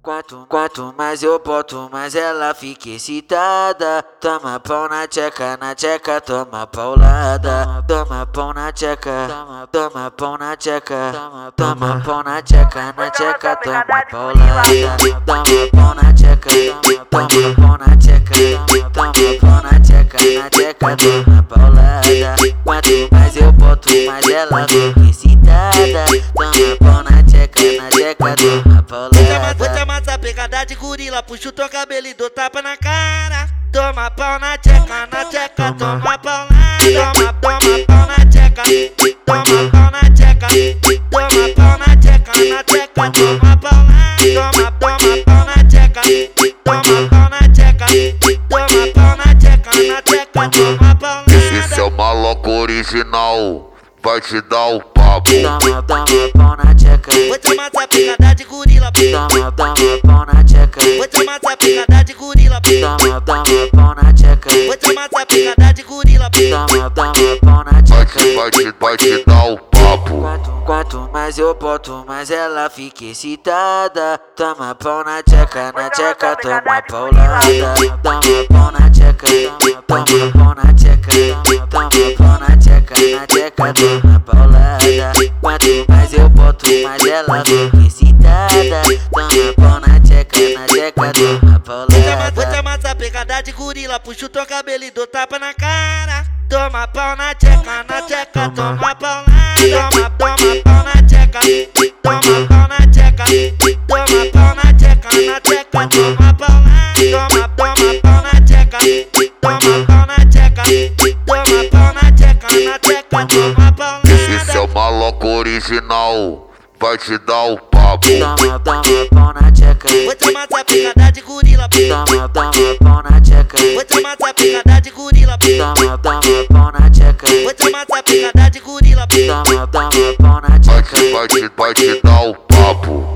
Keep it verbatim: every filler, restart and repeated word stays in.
Quanto, quanto mais eu boto, mais ela fica excitada. Toma pau na tcheca, na tcheca, toma paulada. Toma pau na tcheca, toma pau na tcheca. Toma pau na tcheca, na tcheca, toma paulada. Toma pau na tcheca, toma pau na tcheca. Toma pau na tcheca, na tcheca, toma paulada. Quanto mais eu boto, mais ela fica excitada. Toma pau na tcheca, na tcheca, toma paulada. Vou te amassar pegada de gorila, puxa o teu cabelo e dou tapa na cara. Toma pau na tcheca, na tcheca, toma paulada. Toma, toma pau na tcheca, toma pau na tcheca. Toma pau na tcheca, na tcheca, toma paulada. Toma, toma pau na tcheca, toma pau na tcheca. Toma pau na tcheca, na tcheca, toma paulada. Esse é o maloco original, vai te dar o papo. Toma, toma pau na tcheca. Vou te amassar pegada de gorila. Toma, toma pau na tcheca. Vou te amassar pegada de gorila. Toma, toma pau na tcheca. Vou te amassar pegada de gorila. Toma, toma pau na Vai tcheca. te, vai te, vai te dar o papo. Quanto, quanto mais eu boto, mais ela fica excitada. Toma pau na tcheca, na tcheca, toma paulada. Toma pau na tcheca, toma pau na tcheca. Toma pau na tcheca, na tcheca, toma paulada. Quanto mais eu boto, mais ela fica excitada. Toma pau na tcheca, na tcheca, toma paulada. Vou te amassar pegada de gorila, puxa o teu cabelo e dou tapa na cara. Toma pau na tcheca, na tcheca, toma paulada. Toma, toma pau na tcheca, toma pau na tcheca. Toma pau na tcheca, na tcheca, toma paulada. Toma, toma pau na tcheca, toma pau na tcheca. Toma pau na tcheca, na tcheca, toma paulada. Esse é o maloco original, vai te dar o papo. Toma, toma pau na tcheca. Vou te amassar pegada de gorila. Toma, toma pau na tcheca. Vou te amassar pegada de gorila. Toma, toma pau na tcheca. Vou te amassar pegada de gorila. Toma, toma pau na Vai tcheca. te, vai te, vai te dar o papo.